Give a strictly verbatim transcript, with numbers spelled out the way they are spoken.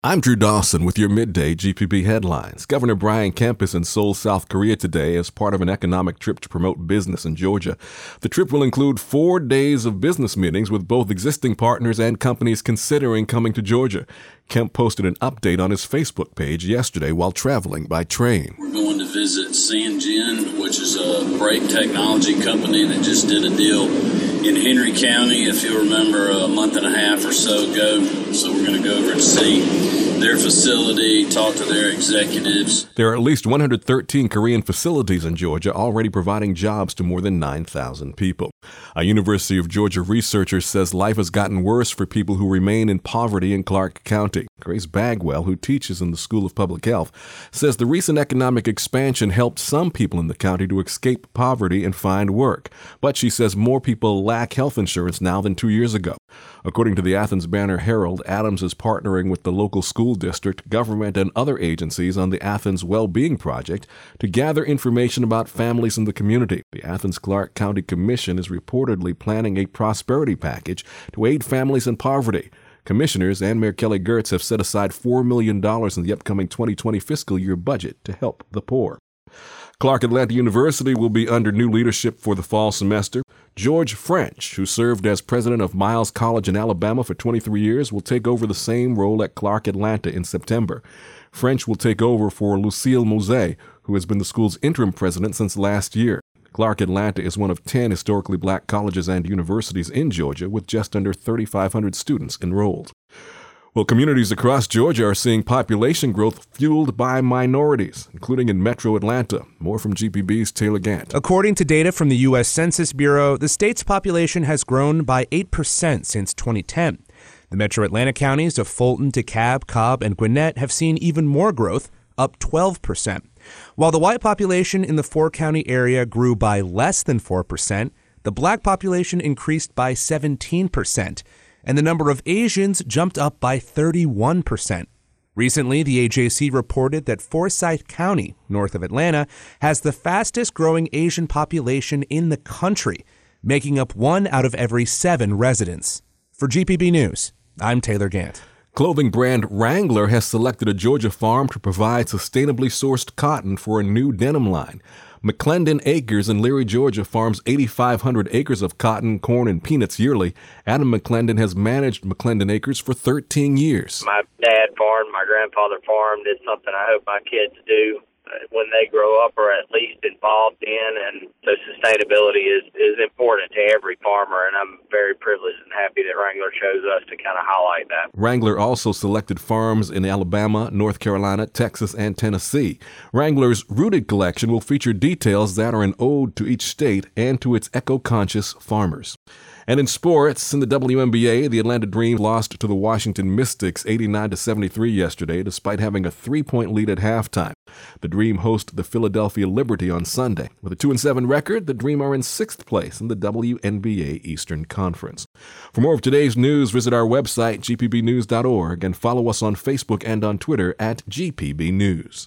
I'm Drew Dawson with your midday G P B headlines. Governor Brian Kemp is in Seoul, South Korea today as part of an economic trip to promote business in Georgia. The trip will include four days of business meetings with both existing partners and companies considering coming to Georgia. Kemp posted an update on his Facebook page yesterday while traveling by train. We're going to visit Sanjin, which is a brake technology company that just did a deal in Henry County, if you'll remember, a month and a half or so ago. So we're going to go over and see their facility, talk to their executives. There are at least one hundred thirteen Korean facilities in Georgia already providing jobs to more than nine thousand people. A University of Georgia researcher says life has gotten worse for people who remain in poverty in Clark County. Grace Bagwell, who teaches in the School of Public Health, says the recent economic expansion helped some people in the county to escape poverty and find work. But she says more people lack health insurance now than two years ago. According to the Athens Banner Herald, Adams is partnering with the local school district, government, and other agencies on the Athens Well-Being Project to gather information about families in the community. The Athens-Clarke County Commission is reportedly planning a prosperity package to aid families in poverty. Commissioners and Mayor Kelly Girtz have set aside four million dollars in the upcoming twenty twenty fiscal year budget to help the poor. Clark Atlanta University will be under new leadership for the fall semester. George French, who served as president of Miles College in Alabama for twenty-three years, will take over the same role at Clark Atlanta in September. French will take over for Lucille Mose, who has been the school's interim president since last year. Clark Atlanta is one of ten historically black colleges and universities in Georgia with just under thirty-five hundred students enrolled. Well, communities across Georgia are seeing population growth fueled by minorities, including in metro Atlanta. More from G P B's Taylor Gant. According to data from the U S Census Bureau, the state's population has grown by eight percent since twenty ten. The metro Atlanta counties of Fulton, DeKalb, Cobb, and Gwinnett have seen even more growth, up twelve percent. While the white population in the four-county area grew by less than four percent, the black population increased by seventeen percent. And the number of Asians jumped up by thirty-one percent. Recently, the A J C reported that Forsyth County, north of Atlanta, has the fastest growing Asian population in the country, making up one out of every seven residents. For G P B News, I'm Taylor Gant. Clothing brand Wrangler has selected a Georgia farm to provide sustainably sourced cotton for a new denim line. McClendon Acres in Leary, Georgia farms eighty-five hundred acres of cotton, corn, and peanuts yearly. Adam McClendon has managed McClendon Acres for thirteen years. My dad farmed, my grandfather farmed. It's something I hope my kids do when they grow up, or at least involved in. And so sustainability is, is important to every farmer, and I'm very privileged and happy that Wrangler chose us to kind of highlight that. Wrangler also selected farms in Alabama, North Carolina, Texas, and Tennessee. Wrangler's Rooted collection will feature details that are an ode to each state and to its eco-conscious farmers. And in sports, in the W N B A, the Atlanta Dream lost to the Washington Mystics eighty-nine to seventy-three yesterday, despite having a three-point lead at halftime. The Dream host the Philadelphia Liberty on Sunday. With a two and seven record, the Dream are in sixth place in the W N B A Eastern Conference. For more of today's news, visit our website, G P B news dot org, and follow us on Facebook and on Twitter at G P B News.